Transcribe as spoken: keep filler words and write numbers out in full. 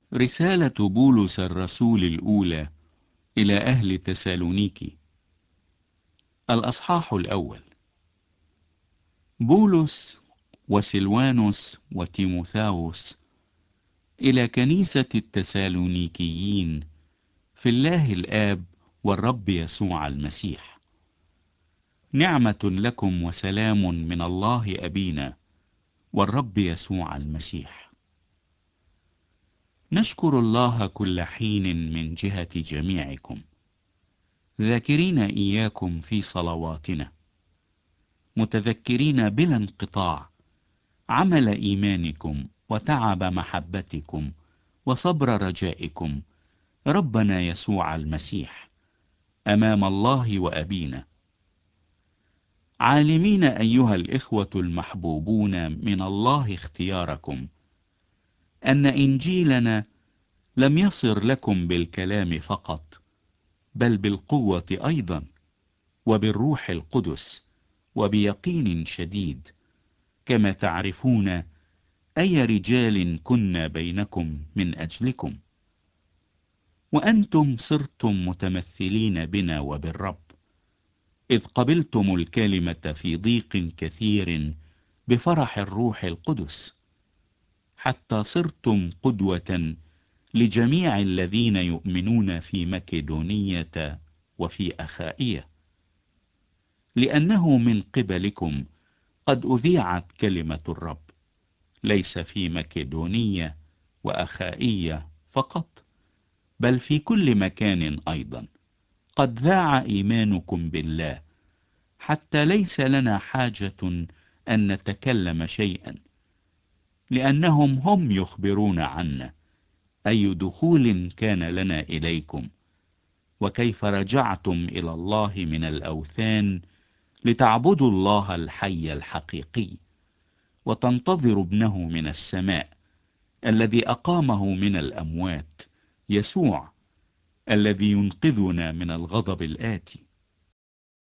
رسالة بولس الرسول الأولى إلى أهل تسالونيكي. الأصحاح الأول. بولس وسلوانوس وتيموثاوس إلى كنيسة التسالونيكيين في الله الآب والرب يسوع المسيح، نعمة لكم وسلام من الله أبينا والرب يسوع المسيح. نشكر الله كل حين من جهة جميعكم، ذاكرين إياكم في صلواتنا، متذكرين بلا انقطاع عمل إيمانكم وتعب محبتكم وصبر رجائكم ربنا يسوع المسيح أمام الله وأبينا، عالمين أيها الإخوة المحبوبون من الله اختياركم، أن إنجيلنا لم يصر لكم بالكلام فقط، بل بالقوة أيضا، وبالروح القدس، وبيقين شديد، كما تعرفون أي رجال كنا بينكم من أجلكم، وأنتم صرتم متمثلين بنا وبالرب، إذ قبلتم الكلمة في ضيق كثير بفرح الروح القدس، حتى صرتم قدوة لجميع الذين يؤمنون في مكدونية وفي أخائية، لأنه من قبلكم قد أذيعت كلمة الرب، ليس في مكدونية وأخائية فقط، بل في كل مكان أيضا قد ذاع إيمانكم بالله، حتى ليس لنا حاجة أن نتكلم شيئا، لأنهم هم يخبرون عنا أي دخول كان لنا إليكم، وكيف رجعتم إلى الله من الأوثان لتعبدوا الله الحي الحقيقي، وتنتظروا ابنه من السماء الذي أقامه من الأموات، يسوع الذي ينقذنا من الغضب الآتي.